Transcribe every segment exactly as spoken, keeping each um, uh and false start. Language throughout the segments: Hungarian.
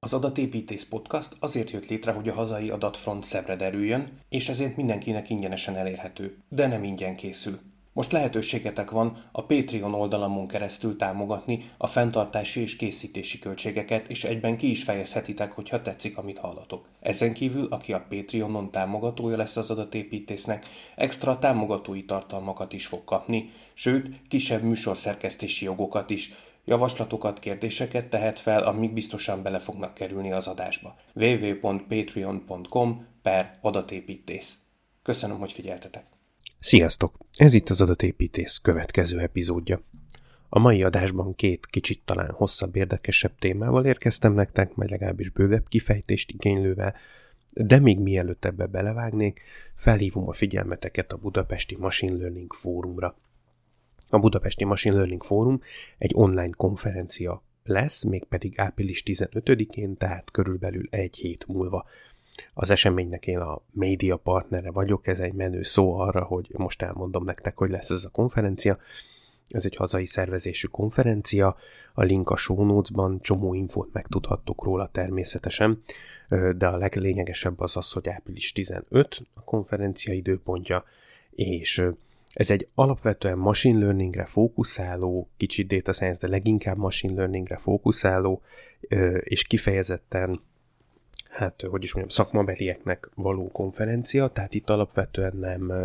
Az Adatépítész Podcast azért jött létre, hogy a hazai adatfront szebbre derüljön, és ezért mindenkinek ingyenesen elérhető, de nem ingyen készül. Most lehetőségetek van a Patreon oldalamon keresztül támogatni a fenntartási és készítési költségeket, és egyben ki is fejezhetitek, hogyha tetszik, amit hallatok. Ezen kívül, aki a Patreonon támogatója lesz az Adatépítésznek, extra támogatói tartalmakat is fog kapni, sőt, kisebb műsorszerkesztési jogokat is. Javaslatokat, kérdéseket tehet fel, amik biztosan bele fognak kerülni az adásba. double-u double-u double-u pont patreon pont com per adatépítész. Köszönöm, hogy figyeltetek! Sziasztok! Ez itt az Adatépítész következő epizódja. A mai adásban két kicsit talán hosszabb, érdekesebb témával érkeztem nektek, majd legalábbis bővebb kifejtést igénylővel, de még mielőtt ebbe belevágnék, felhívom a figyelmeteket a Budapesti Machine Learning Fórumra. A Budapesti Machine Learning Fórum egy online konferencia lesz, mégpedig április tizenötödikén, tehát körülbelül egy hét múlva. Az eseménynek én a média partnere vagyok, ez egy menő szó arra, hogy most elmondom nektek, hogy lesz ez a konferencia. Ez egy hazai szervezésű konferencia, a link a show notes-ban, csomó infót megtudhattok róla természetesen, de a leglényegesebb az az, hogy április tizenötödike a konferencia időpontja, és ez egy alapvetően machine learningre fókuszáló, kicsit data science, de leginkább machine learningre fókuszáló, és kifejezetten, hát, hogy is mondjam, szakmabelieknek való konferencia, tehát itt alapvetően nem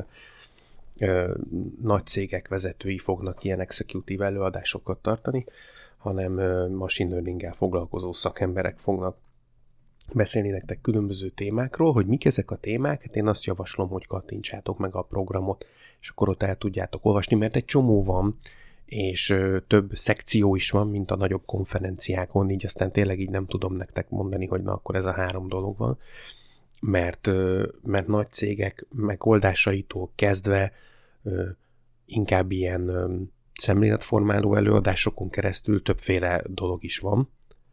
ö, nagy cégek vezetői fognak ilyen executive előadásokat tartani, hanem ö, machine learninggel foglalkozó szakemberek fognak beszélni nektek különböző témákról. Hogy mik ezek a témák, hát én azt javaslom, hogy kattintsátok meg a programot, és akkor ott el tudjátok olvasni, mert egy csomó van, és ö, több szekció is van, mint a nagyobb konferenciákon, így aztán tényleg így nem tudom nektek mondani, hogy na akkor ez a három dolog van, mert, ö, mert nagy cégek megoldásaitól kezdve ö, inkább ilyen ö, szemléletformáló előadásokon keresztül többféle dolog is van.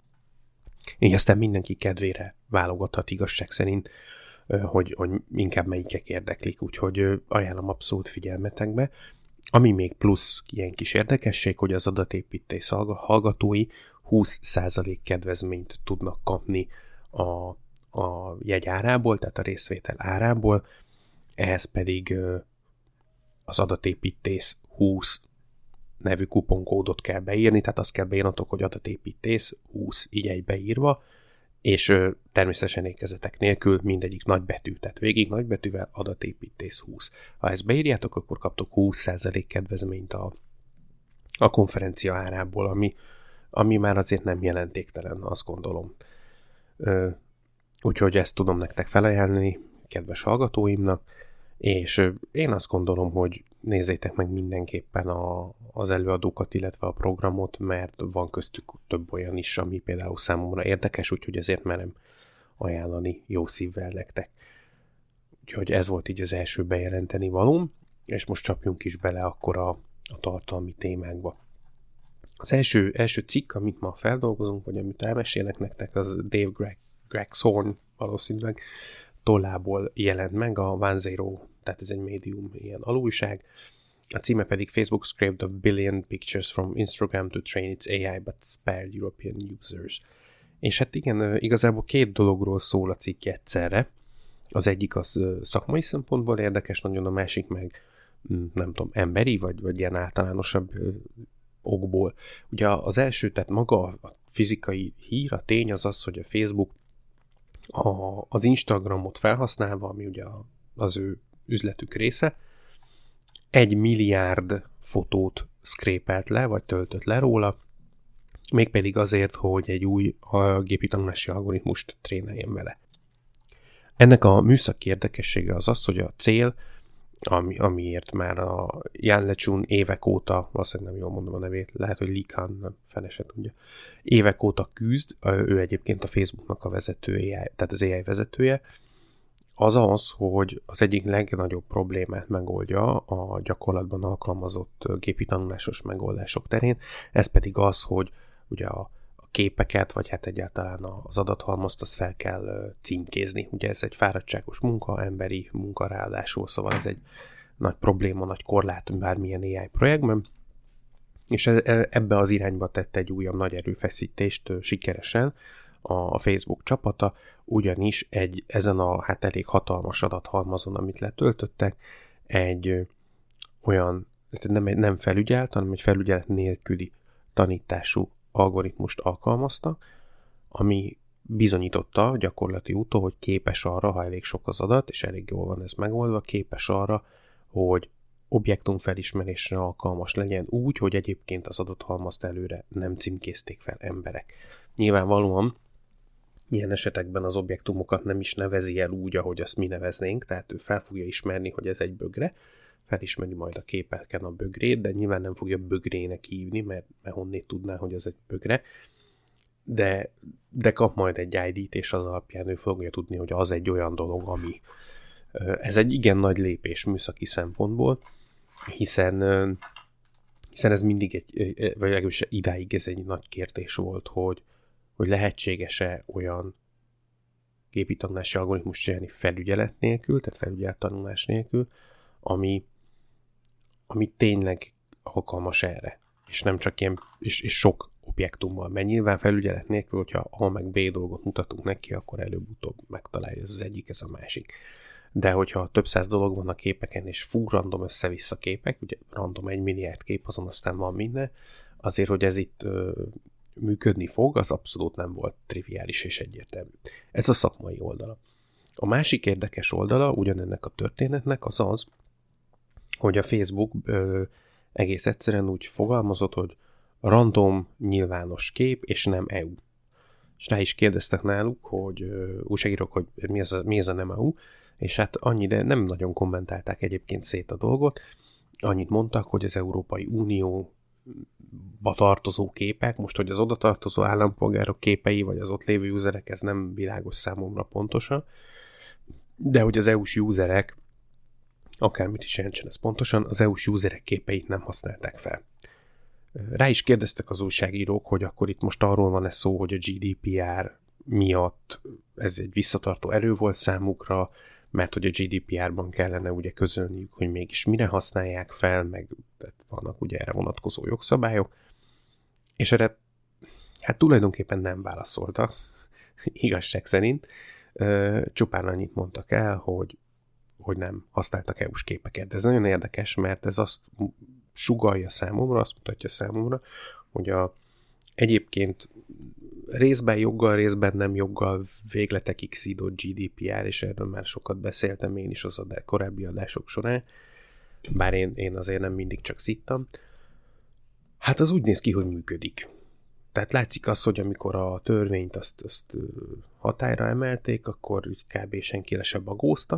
Így aztán mindenki kedvére válogathat igazság szerint, hogy, hogy inkább melyikek érdeklik, úgyhogy ajánlom abszolút figyelmetekbe. Ami még plusz ilyen kis érdekesség, hogy az Adatépítész hallgatói húsz százalék kedvezményt tudnak kapni a, a jegy árából, tehát a részvétel árából, ehhez pedig az Adatépítész húsz nevű kuponkódot kell beírni, tehát azt kell beírnatok, hogy Adatépítész húsz így egybeírva, és ö, természetesen ékezetek nélkül mindegyik nagybetű, tehát végig nagybetűvel Adatépítész húsz. Ha ezt beírjátok, akkor kaptok húsz százalék kedvezményt a, a konferencia árából, ami, ami már azért nem jelentéktelen, azt gondolom. Ö, úgyhogy ezt tudom nektek felajánlani, kedves hallgatóimnak, és ö, én azt gondolom, hogy nézzétek meg mindenképpen a, az előadókat, illetve a programot, mert van köztük több olyan is, ami például számomra érdekes, úgyhogy ezért merem ajánlani jó szívvel nektek. Úgyhogy ez volt így az első bejelenteni valóm, és most csapjunk is bele akkor a, a tartalmi témákba. Az első, első cikk, amit ma feldolgozunk, vagy amit elmesélek nektek, az Dave Greg, Gregshorn valószínűleg tollából jelent meg, a One Zero, tehát ez egy médium, ilyen alújság. A címe pedig Facebook scraped a billion pictures from Instagram to train its á i, but spared European users. És hát igen, igazából két dologról szól a cikk egyszerre. Az egyik az szakmai szempontból érdekes, nagyon, a másik meg nem tudom, emberi, vagy, vagy ilyen általánosabb okból. Ugye az első, tehát maga a fizikai hír, a tény az az, hogy a Facebook a, az Instagramot felhasználva, ami ugye az ő üzletük része, egy milliárd fotót scrapelt le, vagy töltött le róla, mégpedig azért, hogy egy új gépi tanulási algoritmust tréneljen vele. Ennek a műszaki érdekessége az az, hogy a cél, ami, amiért már a Yan LeCun évek óta, valószínűleg nem jól mondom a nevét, lehet, hogy Li Kan, nem fele se tudja, évek óta küzd, ő egyébként a Facebooknak a vezetője, tehát az á i vezetője, az az, hogy az egyik legnagyobb problémát megoldja a gyakorlatban alkalmazott gépi tanulásos megoldások terén, ez pedig az, hogy ugye a, a képeket, vagy hát egyáltalán az adathalmazt, azt fel kell címkézni. Ugye ez egy fáradtságos munka, emberi munka ráadásul, szóval ez egy nagy probléma, nagy korlát bármilyen á i projektben, és ebbe az irányba tett egy újabb nagy erőfeszítést sikeresen a Facebook csapata, ugyanis egy, ezen a hát elég hatalmas adathalmazon, amit letöltöttek, egy olyan, nem, nem felügyelt, hanem egy felügyelet nélküli tanítású algoritmust alkalmaztak, ami bizonyította gyakorlati úton, hogy képes arra, ha elég sok az adat, és elég jól van ez megoldva, képes arra, hogy objektumfelismerésre alkalmas legyen úgy, hogy egyébként az adathalmazt előre nem címkézték fel emberek. Nyilvánvalóan ilyen esetekben az objektumokat nem is nevezi el úgy, ahogy azt mi neveznénk, tehát ő fel fogja ismerni, hogy ez egy bögre, felismeri majd a képeken a bögrét, de nyilván nem fogja bögrének hívni, mert, mert honnét tudná, hogy ez egy bögre, de, de kap majd egy í dét, és az alapján ő fogja tudni, hogy az egy olyan dolog, ami ez egy igen nagy lépés műszaki szempontból, hiszen, hiszen ez mindig egy, vagy legalábbis idáig ez egy nagy kérdés volt, hogy, hogy lehetséges-e olyan gépi tanulási algoritmus csinálni felügyelet nélkül, tehát felügyelet tanulás nélkül, ami, ami tényleg alkalmas erre, és nem csak ilyen, és, és sok objektummal, mert nyilván felügyelet nélkül, hogyha A meg B dolgot mutatunk neki, akkor előbb-utóbb megtalálja ez az egyik, ez a másik. De hogyha több száz dolog van a képeken, és fú, random össze-vissza képek, ugye random egy milliárd kép, azon aztán van minden, azért, hogy ez itt ö, működni fog, az abszolút nem volt triviális és egyértelmű. Ez a szakmai oldala. A másik érdekes oldala ugyanennek a történetnek az az, hogy a Facebook ö, egész egyszerűen úgy fogalmazott, hogy random nyilvános kép, és nem é u. És rá is kérdeztek náluk, hogy ö, újságírók, hogy mi ez, a, mi ez a nem é u, és hát annyi, de nem nagyon kommentálták egyébként szét a dolgot. Annyit mondtak, hogy az Európai Unióba tartozó képek, most, hogy az oda tartozó állampolgárok képei, vagy az ott lévő userek, ez nem világos számomra pontosan, de hogy az é u-s userek, akármit is jelentsen ez pontosan, az é u-s userek képeit nem használták fel. Rá is kérdeztek az újságírók, hogy akkor itt most arról van-e szó, hogy a gé dé pé er miatt ez egy visszatartó erő volt számukra, mert hogy a gé dé pé er-ban kellene ugye közölniük, hogy mégis mire használják fel, meg vannak ugye erre vonatkozó jogszabályok, és erre hát tulajdonképpen nem válaszoltak, igazság szerint. Csupán annyit mondtak el, hogy, hogy nem használtak é u-s képeket. De ez nagyon érdekes, mert ez azt sugallja számomra, azt mutatja számomra, hogy a egyébként részben joggal, részben nem joggal végletekig szídott gé dé pé er, és erről már sokat beszéltem én is az adás, korábbi adások során, bár én, én azért nem mindig csak szittam. Hát az úgy néz ki, hogy működik. Tehát látszik az, hogy amikor a törvényt azt, azt hatályra emelték, akkor kb. Senki le se bagózta,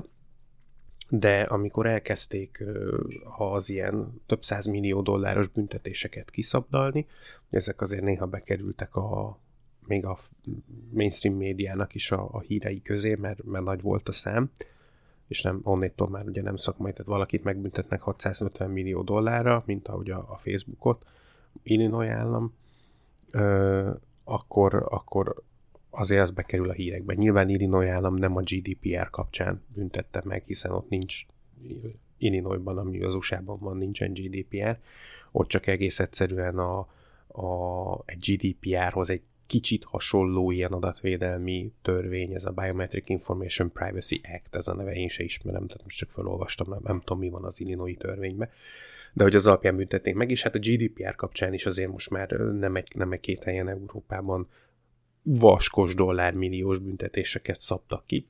de amikor elkezdték az ilyen több százmillió dolláros büntetéseket kiszabdalni, ezek azért néha bekerültek a, még a mainstream médiának is a, a hírei közé, mert, mert nagy volt a szám, és nem, onnétól már ugye nem szakmai, tehát valakit megbüntetnek hatszázötven millió dollárra, mint ahogy a, a Facebookot, Illinois állam, ö, akkor, akkor azért az bekerül a hírekbe. Nyilván Illinois állam nem a gé dé pé er kapcsán büntette meg, hiszen ott nincs Illinoisban, ami az u es á-ban van, nincsen gé dé pé er. Ott csak egész egyszerűen a, a, egy gé dé pé er-hoz egy kicsit hasonló ilyen adatvédelmi törvény, ez a Biometric Information Privacy Act, ez a neve, én se ismerem, tehát most csak felolvastam, nem, nem tudom, mi van az Illinois törvényben, de hogy az alapján büntetnék meg, és hát a gé dé pé er kapcsán is azért most már nem egy, nem egy két helyen Európában vaskos dollármilliós büntetéseket szabtak ki,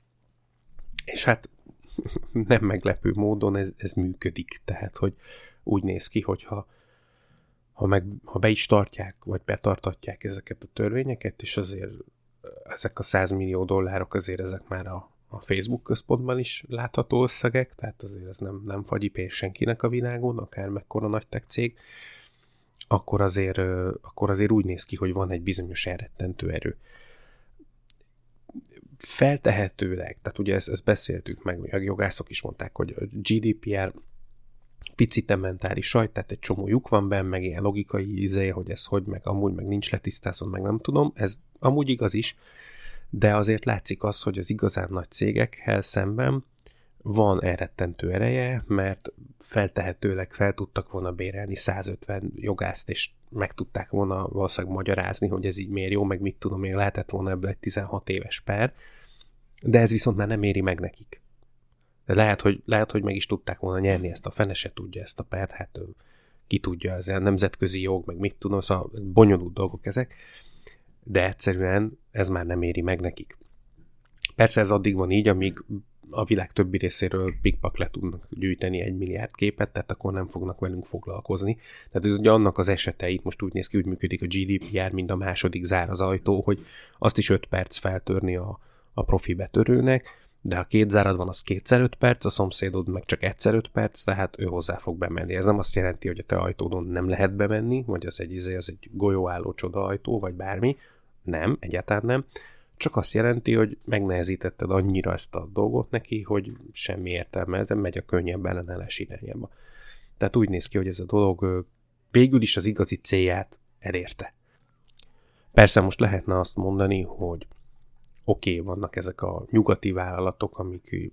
és hát nem meglepő módon ez, ez működik, tehát hogy úgy néz ki, hogyha ha, meg, ha be is tartják, vagy betartatják ezeket a törvényeket, és azért ezek a száz millió dollárok azért ezek már a, a Facebook központban is látható összegek, tehát azért ez nem, nem fagyi pénz senkinek a világon, akár mekkora nagy tech cég, akkor azért, akkor azért úgy néz ki, hogy van egy bizonyos elrettentő erő. Feltehetőleg, tehát ugye ezt, ezt beszéltük meg, a jogászok is mondták, hogy a gé dé pé er picit mentális sajt, tehát egy csomó lyuk van benne, meg ilyen logikai izé, hogy ez hogy, meg amúgy, meg nincs letisztázva, meg nem tudom, ez amúgy igaz is, de azért látszik az, hogy az igazán nagy cégekkel szemben van elrettentő ereje, mert feltehetőleg fel tudtak volna bérelni százötven jogászt, és meg tudták volna valószínűleg magyarázni, hogy ez így miért jó, meg mit tudom, még lehetett volna ebből egy tizenhat éves per, de ez viszont már nem éri meg nekik. De lehet, hogy, lehet, hogy meg is tudták volna nyerni ezt a fene se tudja ezt a pert, hát ki tudja, ez a nemzetközi jog, meg mit tudom, szóval bonyolult dolgok ezek, de egyszerűen ez már nem éri meg nekik. Persze ez addig van így, amíg a világ többi részéről pikpak le tudnak gyűjteni egy milliárd képet, tehát akkor nem fognak velünk foglalkozni. Tehát ez ugye annak az esete, itt most úgy néz ki, úgy működik a gé dé pé er, mint a második zár az ajtó, hogy azt is öt perc feltörni a, a profi betörőnek, de ha két zárad van, az kétszer öt perc, a szomszédod meg csak egyszer öt perc, tehát ő hozzá fog bemenni. Ez nem azt jelenti, hogy a te ajtódon nem lehet bemenni, vagy az egy, az egy golyóálló csodaajtó, vagy bármi. Nem, egyáltalán nem. Csak azt jelenti, hogy megnehezítetted annyira ezt a dolgot neki, hogy semmi értelme, de megy a könnyebb ellenállás irányába. Tehát úgy néz ki, hogy ez a dolog végül is az igazi célját elérte. Persze most lehetne azt mondani, hogy oké, okay, vannak ezek a nyugati vállalatok, amik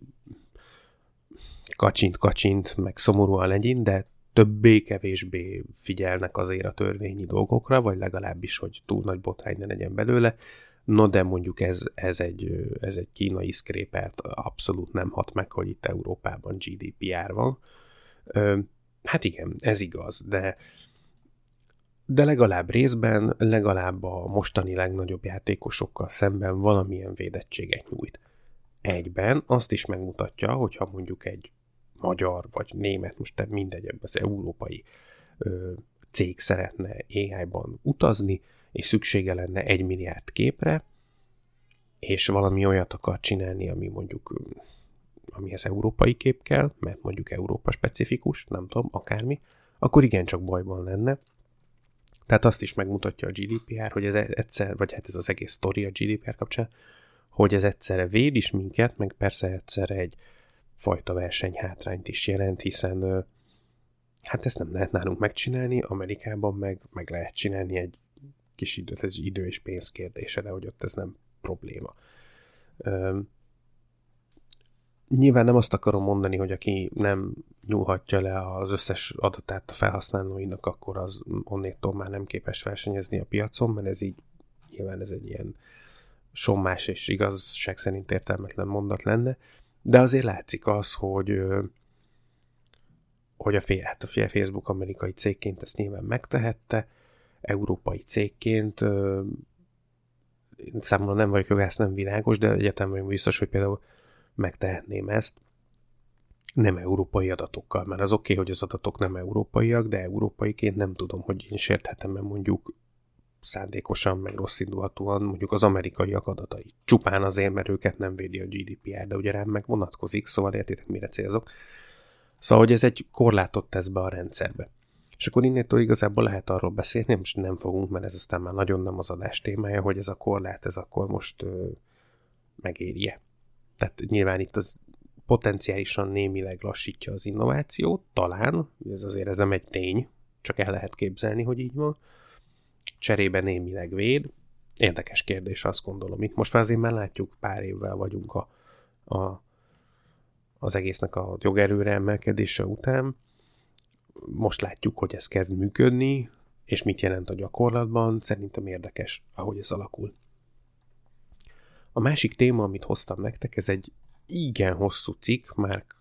kacsint-kacsint, meg szomorúan legyen, de többé-kevésbé figyelnek azért a törvényi dolgokra, vagy legalábbis, hogy túl nagy botrány ne legyen belőle. No, de mondjuk ez, ez, egy, ez egy kínai scrapert abszolút nem hat meg, hogy itt Európában gé dé pé er van. Hát igen, ez igaz, de, de legalább részben, legalább a mostani legnagyobb játékosokkal szemben valamilyen védettséget nyújt. Egyben azt is megmutatja, hogyha mondjuk egy magyar vagy német, most mindegy, ebben az európai ö, cég szeretne á í-ban utazni, és szüksége lenne egy milliárd képre, és valami olyat akar csinálni, ami mondjuk, amihez európai kép kell, mert mondjuk Európa specifikus, nem tudom, akármi, akkor igencsak bajban lenne. Tehát azt is megmutatja a gé dé pé er, hogy ez egyszer, vagy hát ez az egész sztori a gé dé pé er kapcsán, hogy ez egyszerre véd is minket, meg persze egyszerre egy fajta versenyhátrányt is jelent, hiszen hát ezt nem lehet nálunk megcsinálni, Amerikában meg, meg lehet csinálni egy kis időt, ez idő és pénz kérdése, de hogy ott ez nem probléma. Üm, nyilván nem azt akarom mondani, hogy aki nem nyúlhatja le az összes adatát a felhasználóinak, akkor az onnétól már nem képes versenyezni a piacon, mert ez így nyilván ez egy ilyen sommás és igazság szerint értelmetlen mondat lenne, de azért látszik az, hogy hogy a, hát a Facebook amerikai cégként ezt nyilván megtehette, európai cégként számomra nem vagyok jogász, nem világos, de egyetem vagyok biztos, hogy például megtehetném ezt nem európai adatokkal, mert az oké, okay, hogy az adatok nem európaiak, de európaiként nem tudom, hogy én sérthetem-e mondjuk szándékosan, meg rosszindulatúan mondjuk az amerikaiak adatai. Csupán azért, mert őket nem védi a gé dé pé er, de ugye rám meg vonatkozik, szóval értitek, mire célzok. Szóval, hogy ez egy korlátot tesz be a rendszerbe. És akkor innétől igazából lehet arról beszélni, most nem fogunk, mert ez aztán már nagyon nem az adás témája, hogy ez a korlát, ez akkor most ö, megérje. Tehát nyilván itt az potenciálisan némileg lassítja az innovációt, talán, ez azért ez nem egy tény, csak el lehet képzelni, hogy így van. Cserébe némileg véd. Érdekes kérdés, azt gondolom. Itt most már azért már látjuk, pár évvel vagyunk a, a, az egésznek a jogerőre emelkedése után. Most látjuk, hogy ez kezd működni, és mit jelent a gyakorlatban. Szerintem érdekes, ahogy ez alakul. A másik téma, amit hoztam nektek, ez egy igen hosszú cikk, Mark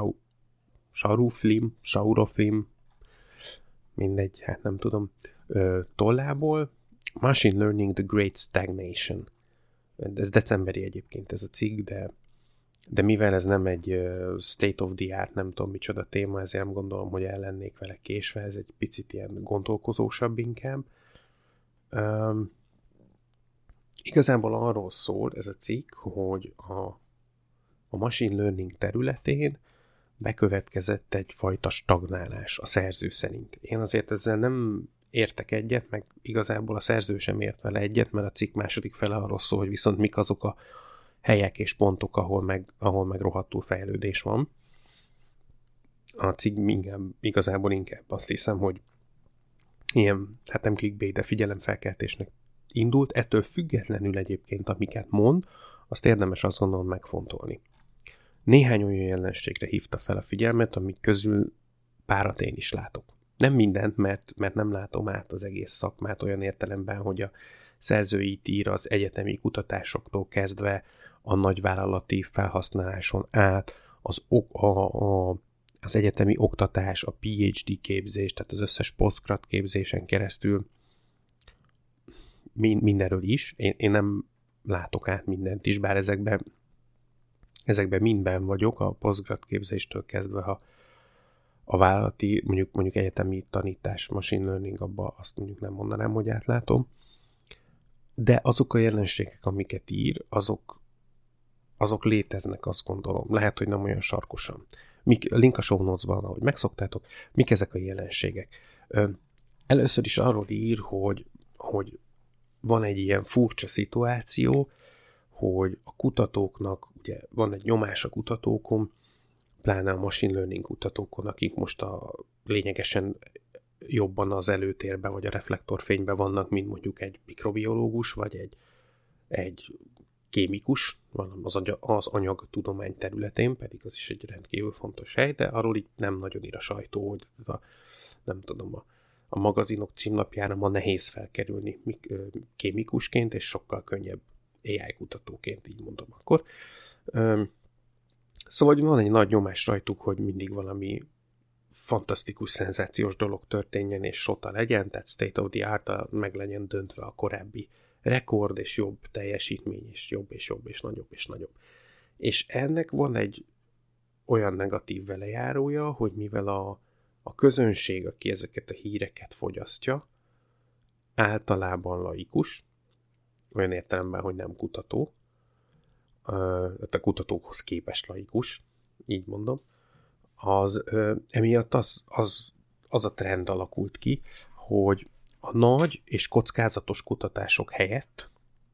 Shauroflim, Shauroflim, mindegy, hát nem tudom, ö, tollából, Machine Learning, The Great Stagnation. Ez decemberi egyébként ez a cikk, de, de mivel ez nem egy uh, state of the art, nem tudom micsoda téma, ezért nem gondolom, hogy el lennék vele késve, ez egy picit ilyen gondolkozósabb inkább. Um, igazából arról szól ez a cikk, hogy a, a machine learning területén bekövetkezett egyfajta stagnálás a szerző szerint. Én azért ezzel nem értek egyet, meg igazából a szerző sem ért vele egyet, mert a cikk második fele arról szól, hogy viszont mik azok a helyek és pontok, ahol meg, ahol meg rohadtul fejlődés van. A cikk inkább, igazából inkább azt hiszem, hogy ilyen, hát nem clickbait, de figyelemfelkeltésnek indult, ettől függetlenül egyébként, amiket mond, azt érdemes azt gondolom megfontolni. Néhány olyan jelenségre hívta fel a figyelmet, amik közül párat én is látok. Nem mindent, mert, mert nem látom át az egész szakmát olyan értelemben, hogy a szerzőit ír az egyetemi kutatásoktól kezdve a nagyvállalati felhasználáson át, az, a, a, az egyetemi oktatás, a pé há dé képzés, tehát az összes posztgrad képzésen keresztül mindenről is. Én, én nem látok át mindent is, bár ezekben, ezekben mindben vagyok, a posztgrad képzéstől kezdve, ha a vállalati, mondjuk, mondjuk egyetemi tanítás, machine learning, abba azt mondjuk nem mondanám, hogy átlátom. De azok a jelenségek, amiket ír, azok, azok léteznek, azt gondolom. Lehet, hogy nem olyan sarkosan. Mik, link a show notes-ban, ahogy megszoktátok, mik ezek a jelenségek. Ö, először is arról ír, hogy, hogy van egy ilyen furcsa szituáció, hogy a kutatóknak, ugye van egy nyomás a kutatókon, pláne a machine learning kutatókon, akik most a lényegesen jobban az előtérben vagy a reflektorfényben vannak, mint mondjuk egy mikrobiológus, vagy egy, egy kémikus, az, az anyagtudomány területén, pedig az is egy rendkívül fontos hely, de arról így nem nagyon ír a sajtó, hogy a, nem tudom, a, a magazinok címlapjára ma nehéz felkerülni kémikusként, és sokkal könnyebb á i kutatóként, így mondom akkor. Szóval van egy nagy nyomás rajtuk, hogy mindig valami fantasztikus, szenzációs dolog történjen, és sota legyen, tehát state of the art, meg legyen döntve a korábbi rekord, és jobb teljesítmény, és jobb, és jobb, és nagyobb, és nagyobb. És ennek van egy olyan negatív velejárója, hogy mivel a, a közönség, aki ezeket a híreket fogyasztja, általában laikus, olyan értelemben, hogy nem kutató, a kutatókhoz képest laikus, így mondom, az ö, emiatt az, az, az a trend alakult ki, hogy a nagy és kockázatos kutatások helyett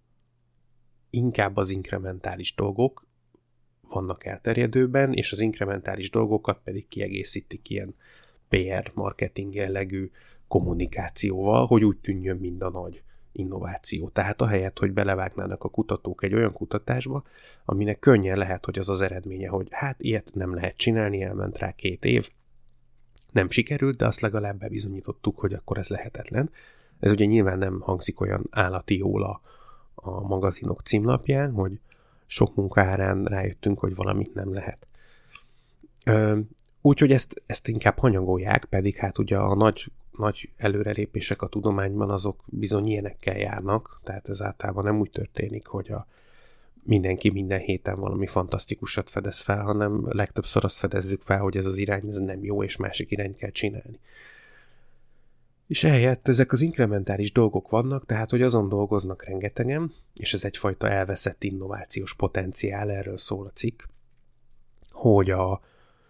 inkább az inkrementális dolgok vannak elterjedőben, és az inkrementális dolgokat pedig kiegészítik ilyen pé er, marketing jellegű kommunikációval, hogy úgy tűnjön, mind a nagy innováció. Tehát ahelyett, hogy belevágnának a kutatók egy olyan kutatásba, aminek könnyen lehet, hogy az az eredménye, hogy hát ilyet nem lehet csinálni, elment rá két év, nem sikerült, de azt legalább bebizonyítottuk, hogy akkor ez lehetetlen. Ez ugye nyilván nem hangzik olyan állati jól a, a magazinok címlapján, hogy sok munka árán rájöttünk, hogy valamit nem lehet. Úgyhogy ezt, ezt inkább hanyagolják, pedig hát ugye a nagy nagy előrelépések a tudományban azok bizony ilyenekkel járnak, tehát ez általában nem úgy történik, hogy a mindenki minden héten valami fantasztikusat fedez fel, hanem legtöbbször azt fedezzük fel, hogy ez az irány ez nem jó, és másik irányt kell csinálni. És ehelyett ezek az inkrementális dolgok vannak, tehát hogy azon dolgoznak rengetegen, és ez egyfajta elveszett innovációs potenciál, erről szól a cikk, hogy a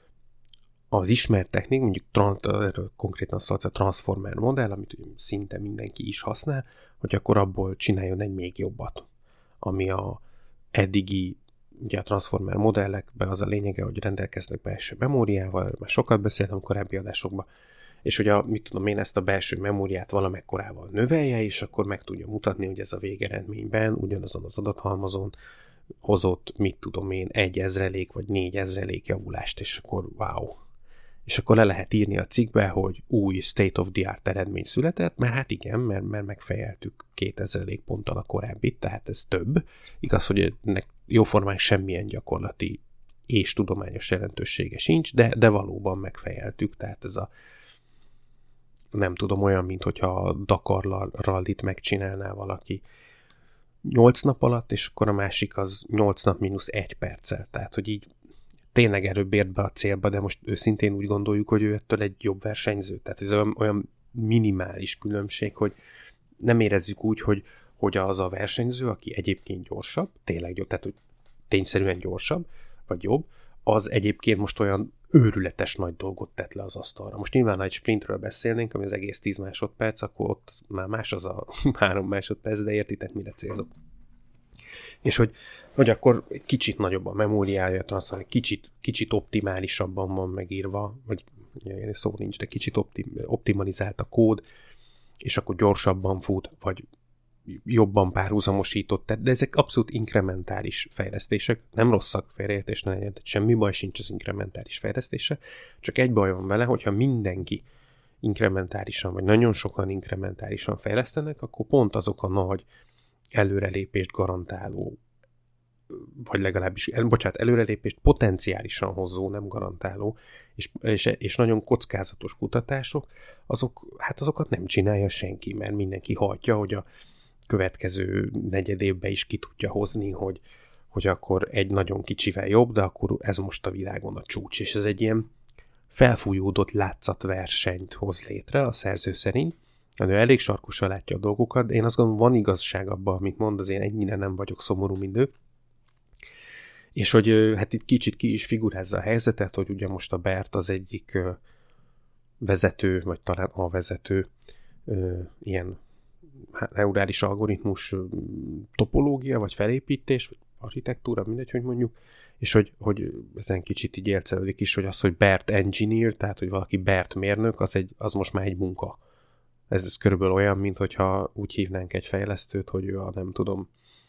az ismert technik, mondjuk erről konkrétan szólt a transformer modell, amit szinte mindenki is használ, hogy akkor abból csináljon egy még jobbat. Ami a eddigi, ugye a transformer modellekben az a lényege, hogy rendelkeznek belső memóriával, már sokat beszéltem korábbi adásokban, és hogy a, mit tudom én, ezt a belső memóriát valamekkorával növelje, és akkor meg tudja mutatni, hogy ez a végeredményben ugyanazon az adathalmazon hozott, mit tudom én, egy ezrelék vagy négy ezrelék javulást, és akkor wow. És akkor le lehet írni a cikkbe, hogy új state of the art eredmény született, mert hát igen, mert, mert megfejeltük kétezrelék ponttal a korábbit, tehát ez több. Igaz, hogy ennek jóformán semmilyen gyakorlati és tudományos jelentősége sincs, de, de valóban megfejeltük, tehát ez a nem tudom, olyan, mint hogyha a Dakar rallit megcsinálná valaki nyolc nap alatt, és akkor a másik az nyolc nap mínusz egy perccel, tehát hogy így tényleg előbb ért be a célba, de most őszintén úgy gondoljuk, hogy ő ettől egy jobb versenyző. Tehát ez olyan, olyan minimális különbség, hogy nem érezzük úgy, hogy, hogy az a versenyző, aki egyébként gyorsabb, tényleg jobb, tehát hogy tényszerűen gyorsabb, vagy jobb, az egyébként most olyan őrületes nagy dolgot tett le az asztalra. Most nyilván, ha egy sprintről beszélnénk, ami az egész tíz másodperc, akkor ott már más az a három másodperc, de értitek, mire célzok. És hogy, hogy akkor kicsit nagyobb a memóriája, transfer, kicsit, kicsit optimálisabban van megírva, vagy ilyen szó nincs, de kicsit optim, optimalizált a kód, és akkor gyorsabban fut, vagy jobban párhuzamosított, de ezek abszolút inkrementális fejlesztések, nem rosszak, félreértés ne legyen, semmi baj sincs az inkrementális fejlesztése, csak egy baj van vele, hogyha mindenki inkrementálisan, vagy nagyon sokan inkrementálisan fejlesztenek, akkor pont azok a nagy előrelépést garantáló, vagy legalábbis, el, bocsánat, előrelépést potenciálisan hozó, nem garantáló, és, és, és nagyon kockázatos kutatások, azok, hát azokat nem csinálja senki, mert mindenki hajtja, hogy a következő negyed évben is ki tudja hozni, hogy, hogy akkor egy nagyon kicsivel jobb, de akkor ez most a világon a csúcs, és ez egy ilyen felfújódott látszatversenyt hoz létre a szerző szerint. Ő elég sarkosan látja a dolgokat, de én azt gondolom, van igazság abban, amit mond, azért ennyire nem vagyok szomorú, mint ő. És hogy hát itt kicsit ki is figurázza a helyzetet, hogy ugye most a BERT az egyik vezető, vagy talán a vezető ilyen neurális algoritmus topológia, vagy felépítés, vagy architektúra, mindegy, hogy mondjuk, és hogy, hogy ezen kicsit így élcelődik is, hogy az, hogy BERT engineer, tehát hogy valaki BERT mérnök, az, egy, az most már egy munka. Ez, ez körülbelül olyan, mint hogyha úgy hívnánk egy fejlesztőt, hogy ő a, nem tudom,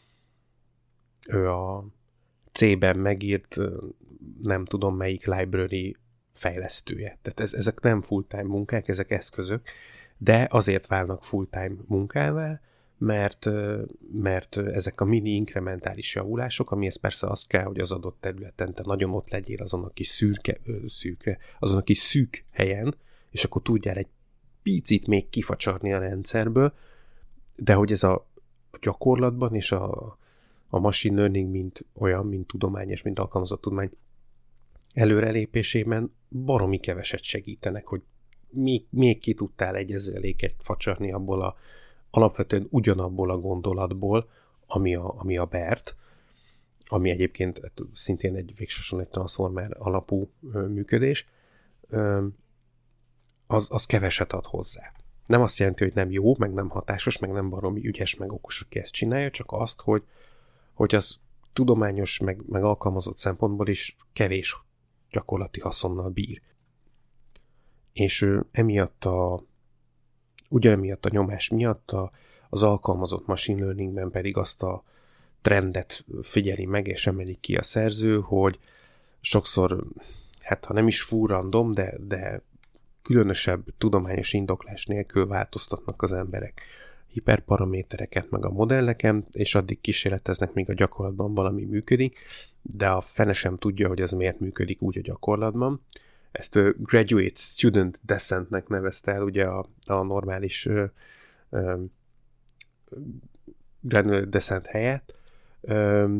ő a C-ben megírt, nem tudom melyik library fejlesztője. Tehát ez, ezek nem full-time munkák, ezek eszközök, de azért válnak full-time munkává, mert, mert ezek a mini inkrementális javulások, amihez persze az kell, hogy az adott területen te nagyon ott legyél azon a kis szürke, szűkre, azon a kis szűk helyen, és akkor tudjál egy picit még kifacsarni a rendszerből, de hogy ez a gyakorlatban és a, a machine learning, mint olyan, mint tudomány és mint alkalmazott tudomány előrelépésében baromi keveset segítenek, hogy még, még ki tudtál egy ezreléket facsarni abból a alapvetően ugyanabból a gondolatból, ami a, ami a BERT, ami egyébként szintén egy végsősorban egy transformer alapú ö, működés, ö, az, az keveset ad hozzá. Nem azt jelenti, hogy nem jó, meg nem hatásos, meg nem baromi ügyes, meg okos, aki ezt csinálja, csak azt, hogy, hogy az tudományos, meg, meg alkalmazott szempontból is kevés gyakorlati haszonnal bír. És ö, emiatt a ugyanemiatt a nyomás miatt a, az alkalmazott machine learningben pedig azt a trendet figyeli meg, és emelik ki a szerző, hogy sokszor, hát ha nem is full random, de, de különösebb tudományos indoklás nélkül változtatnak az emberek hiperparamétereket meg a modelleken, és addig kísérleteznek, míg a gyakorlatban valami működik, de a fene sem tudja, hogy ez miért működik úgy a gyakorlatban. Ezt a Graduate Student Descentnek nevezte el ugye a, a normális uh, uh, Graduate Descent helyett, uh,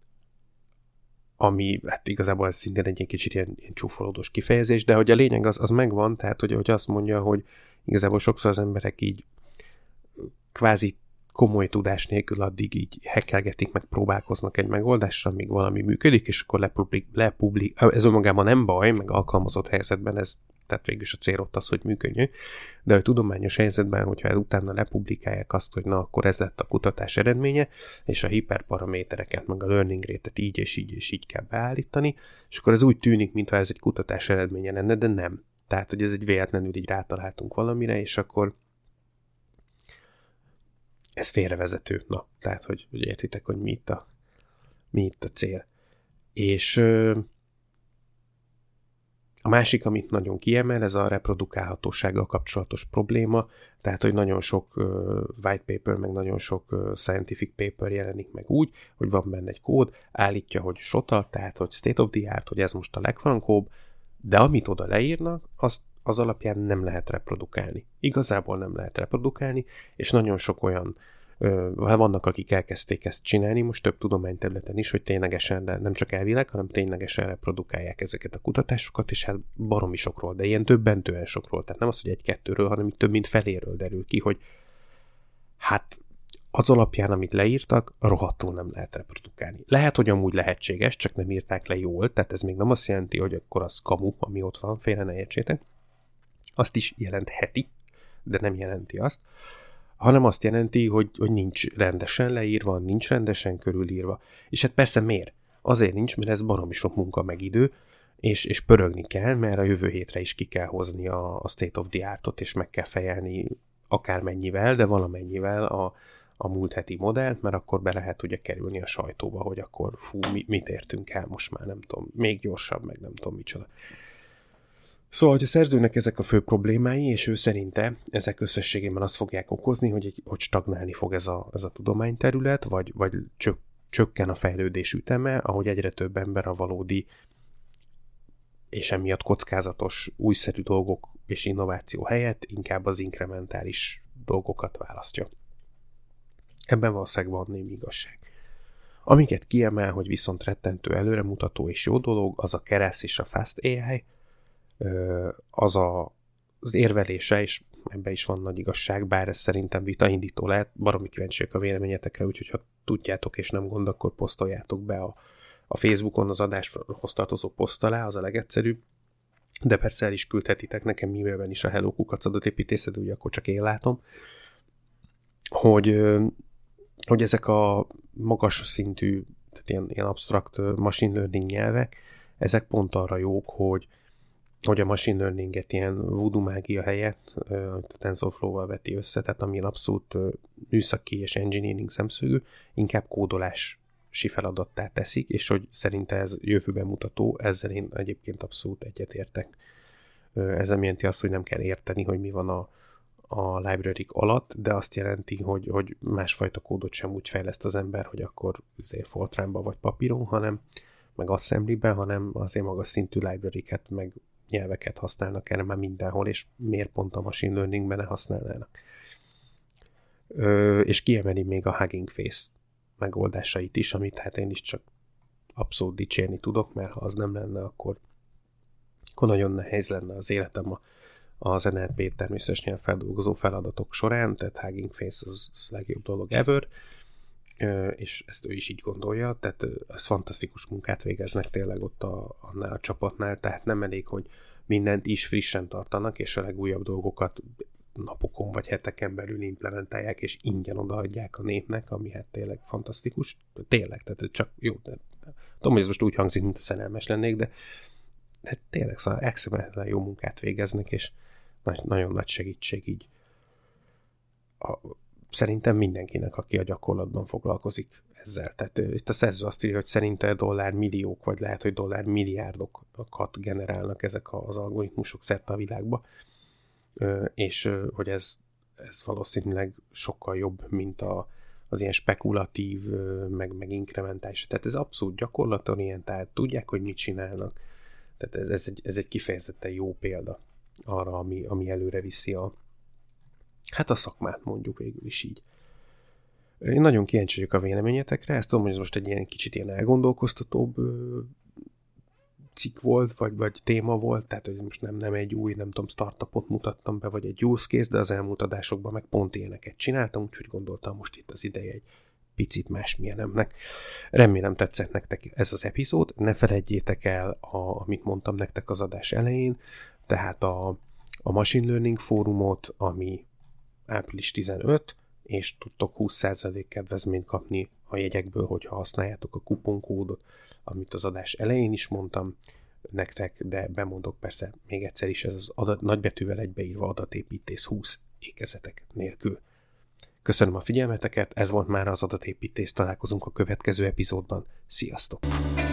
ami hát igazából szintén egy kicsit ilyen, ilyen csúfolódós kifejezés, de hogy a lényeg az, az megvan, tehát hogy, hogy azt mondja, hogy igazából sokszor az emberek így kvázi komoly tudás nélkül addig így hackelgetik, meg próbálkoznak egy megoldásra, amíg valami működik, és akkor lepublik, lepublik, ez önmagában nem baj, meg alkalmazott helyzetben ez, tehát végül is a cél ott az, hogy működjön, de a tudományos helyzetben, hogyha utána lepublikálják azt, hogy na, akkor ez lett a kutatás eredménye, és a hiperparamétereket, meg a learning rate-et így és így és így kell beállítani, és akkor ez úgy tűnik, mintha ez egy kutatás eredménye lenne, de nem. Tehát, hogy ez egy véletlenül így rátaláltunk valamire, és akkor ez félrevezető. Na, tehát, hogy, hogy értitek, hogy mi itt a, mi itt a cél. És ö, a másik, amit nagyon kiemel, ez a reprodukálhatósággal kapcsolatos probléma, tehát, hogy nagyon sok ö, white paper, meg nagyon sok ö, scientific paper jelenik meg úgy, hogy van benne egy kód, állítja, hogy sota, tehát, hogy state of the art, hogy ez most a legfrankóbb, de amit oda leírnak, azt az alapján nem lehet reprodukálni. Igazából nem lehet reprodukálni, és nagyon sok olyan, ö, vannak, akik elkezdték ezt csinálni, most több tudományterületen is, hogy ténylegesen, nem csak elvileg, hanem ténylegesen reprodukálják ezeket a kutatásokat, és hát baromi sokról, de ilyen többentően sokról, tehát nem az, hogy egy-kettőről, hanem itt több mint feléről derül ki, hogy hát az alapján, amit leírtak, rohadtul nem lehet reprodukálni. Lehet, hogy amúgy lehetséges, csak nem írták le jól, tehát ez még nem azt jelenti, hogy akkor az kamu, ami ott van, félre ne értsétek. Azt is jelentheti, de nem jelenti azt, hanem azt jelenti, hogy, hogy nincs rendesen leírva, nincs rendesen körülírva. És hát persze miért? Azért nincs, mert ez baromi sok munka meg idő, és, és pörögni kell, mert a jövő hétre is ki kell hozni a, a state of the artot, és meg kell fejelni akármennyivel, de valamennyivel a, a múlt heti modellt, mert akkor be lehet ugye kerülni a sajtóba, hogy akkor fú, mi, mit értünk el most már, nem tudom, még gyorsabb, meg nem tudom micsoda. Szóval, hogy a szerzőnek ezek a fő problémái, és ő szerinte ezek összességében azt fogják okozni, hogy, egy, hogy stagnálni fog ez a, ez a tudományterület, vagy, vagy csök, csökken a fejlődés üteme, ahogy egyre több ember a valódi és emiatt kockázatos, újszerű dolgok és innováció helyett inkább az inkrementális dolgokat választja. Ebben valószínűleg van némi igazság. Amiket kiemel, hogy viszont rettentő előremutató és jó dolog, az a Keras és a Fast á i, az a, az érvelése, és ebben is van nagy igazság, bár ez szerintem vitaindító lehet, baromi kíváncsiak a véleményetekre, úgyhogy ha tudjátok és nem gond, akkor posztoljátok be a, a Facebookon az adáshoz tartozó poszt alá, az a legegyszerűbb, de persze el is küldhetitek nekem e-mailben is a hello kukac adatépítészet, ugye akkor csak én látom, hogy, hogy ezek a magas szintű, tehát ilyen, ilyen absztrakt machine learning nyelvek, ezek pont arra jók, hogy hogy a machine learninget ilyen voodoo mágia helyett a TensorFlow-val veti össze, tehát amilyen abszolút műszaki és engineering szemszögű, inkább kódolási feladattá teszik, és hogy szerinte ez jövőben mutató, ezzel én egyébként abszolút egyetértek. Ez nem jelenti azt, hogy nem kell érteni, hogy mi van a, a library-k alatt, de azt jelenti, hogy, hogy másfajta kódot sem úgy fejleszt az ember, hogy akkor azért Fortran-ba vagy papíron, hanem meg Assembly-ben, hanem azért magas szintű library-ket, meg nyelveket használnak erre már mindenhol, és miért pont a machine learningben ne használnának. Ö, és kiemeli még a Hugging Face megoldásait is, amit hát én is csak abszolút dicsérni tudok, mert ha az nem lenne, akkor, akkor nagyon nehéz lenne az életem a, az en el pé természetes nyelvfeldolgozó feladatok során, tehát Hugging Face az, az legjobb dolog ever, Ö, és ezt ő is így gondolja, tehát ez fantasztikus munkát végeznek tényleg ott a, annál a csapatnál, tehát nem elég, hogy mindent is frissen tartanak, és a legújabb dolgokat napokon vagy heteken belül implementálják, és ingyen odaadják a népnek, ami hát tényleg fantasztikus. Tényleg, tehát csak jó, de, tudom, hogy ez most úgy hangzik, mint a szerelmes lennék, de, de tényleg szóval excellensen jó munkát végeznek, és nagy, nagyon nagy segítség így. A, szerintem mindenkinek, aki a gyakorlatban foglalkozik ezzel. Tehát itt a szerző azt írja, hogy szerinte dollármilliók, vagy lehet, hogy dollármilliárdokat generálnak ezek az algoritmusok szerte a világba, és hogy ez, ez valószínűleg sokkal jobb, mint a, az ilyen spekulatív, meg, meg inkrementális. Tehát ez abszolút gyakorlatorientált, tudják, hogy mit csinálnak. Tehát ez, ez, egy, ez egy kifejezetten jó példa arra, ami, ami előre viszi a Hát a szakmát mondjuk végül is így. Én nagyon kíváncsi vagyok a véleményetekre, ezt tudom, hogy ez most egy ilyen kicsit ilyen elgondolkoztatóbb ö, cikk volt, vagy, vagy téma volt, tehát hogy most nem, nem egy új, nem tudom, startupot mutattam be, vagy egy use case, de az elmúlt adásokban meg pont ilyeneket csináltam, úgyhogy gondoltam, most itt az ideje egy picit másmilyenemnek. Remélem tetszett nektek ez az epizód, ne feledjétek el, a, amit mondtam nektek az adás elején, tehát a, a Machine Learning fórumot, ami április tizenötödike, és tudtok húsz százalék kedvezményt kapni a jegyekből, hogyha használjátok a kuponkódot, amit az adás elején is mondtam nektek, de bemondok persze még egyszer is, ez az adat, nagybetűvel egybeírva adatépítész húsz ékezetek nélkül. Köszönöm a figyelmeteket, ez volt már az adatépítész, találkozunk a következő epizódban. Sziasztok!